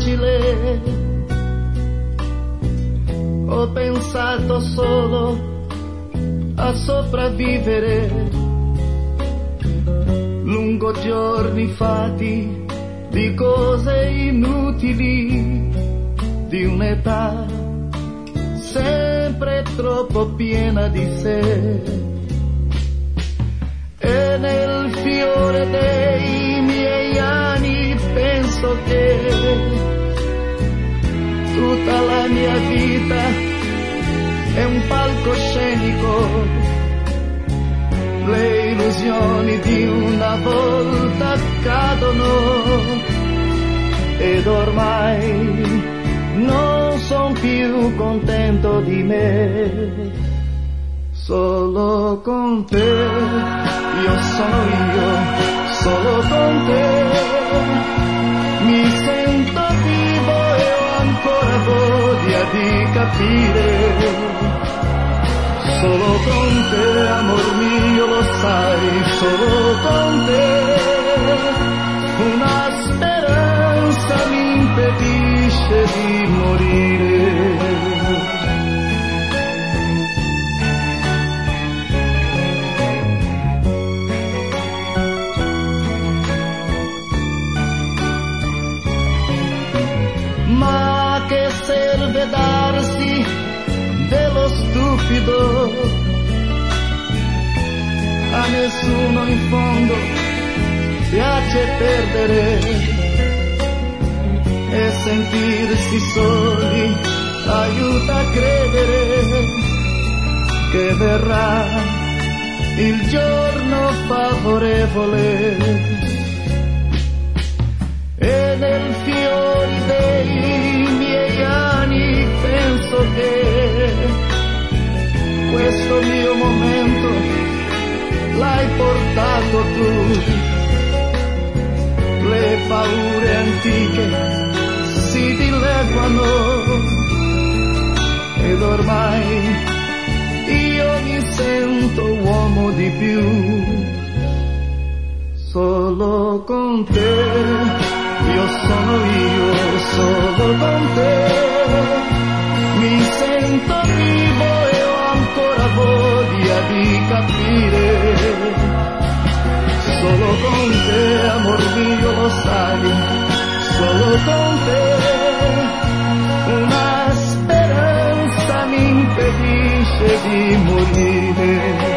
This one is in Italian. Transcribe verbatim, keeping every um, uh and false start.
facile, ho pensato solo a sopravvivere, lungo giorni fatti di cose inutili, di un'età sempre troppo piena di sé. E nel fiore dei miei anni penso che tutta la mia vita è un palcoscenico, le illusioni di una volta cadono ed ormai non son più contento di me. Solo con te, io sono io, solo con te mi sento vivo e ho ancora voglia di capire. Solo con te, amor mio, lo sai, solo con te una speranza mi impedisce di morire. Ma che serve darsi dello stupido? A nessuno in fondo piace perdere e sentirsi soli aiuta a credere che verrà il giorno favorevole. E nel fiore dei miei anni penso che questo mio momento l'hai portato tu. Le paure antiche si dileguano ed ormai io mi sento uomo di più. Solo con te, io sono io, solo con te mi sento vivo e ho ancora voglia di capire. Solo con te, amor mio, lo sai, solo con te una speranza mi impedisce di morire.